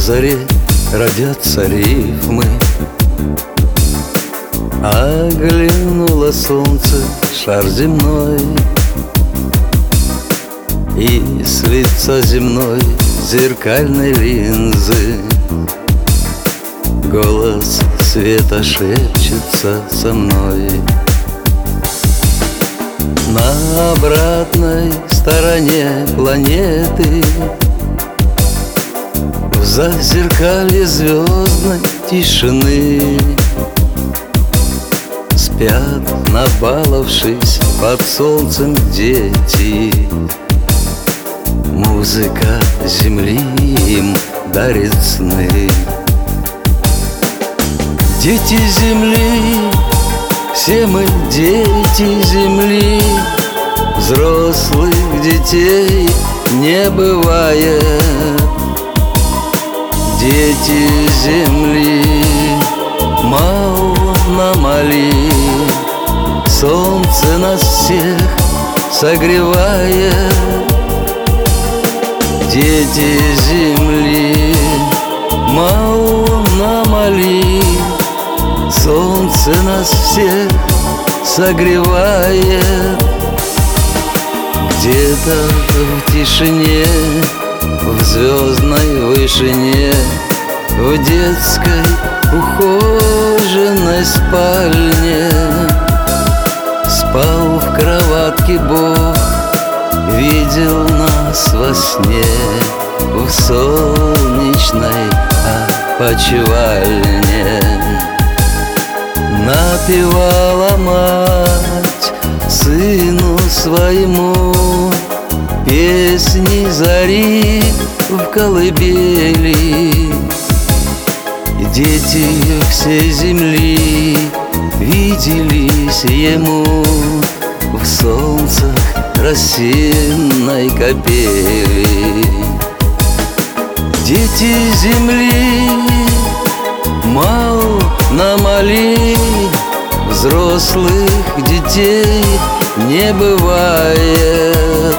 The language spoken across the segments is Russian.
заре родятся рифмы. Оглянуло солнце шар земной, и с лица земной зеркальной линзы голос света шепчется со мной. На обратной стороне планеты, в зазеркалье звездной тишины, спят, набаловшись под солнцем дети. Музыка земли им дарит сны. Дети земли, все мы дети земли. Взрослых детей не бывает. Дети земли, Мауна-Мали, солнце нас всех согревает. Дети земли, Мауна-Мали, солнце нас всех согревает. Где-то в тишине, в звездной вышине, в детской ухоженной спальне спал в кроватке Бог, видел нас во сне в солнечной опочивальне. Напевала мать сыну своему песни зари в колыбели. Дети всей земли виделись ему в солнцах росинной капели. Дети земли, Мауна-Мали, взрослых детей не бывает.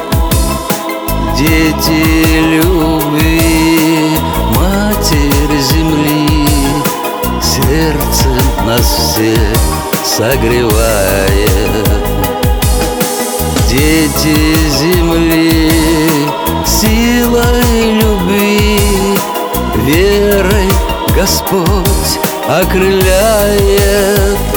Дети любви, Матерь земли, сердце нас всех согревает. Дети земли, силой любви, верой Господь окрыляет.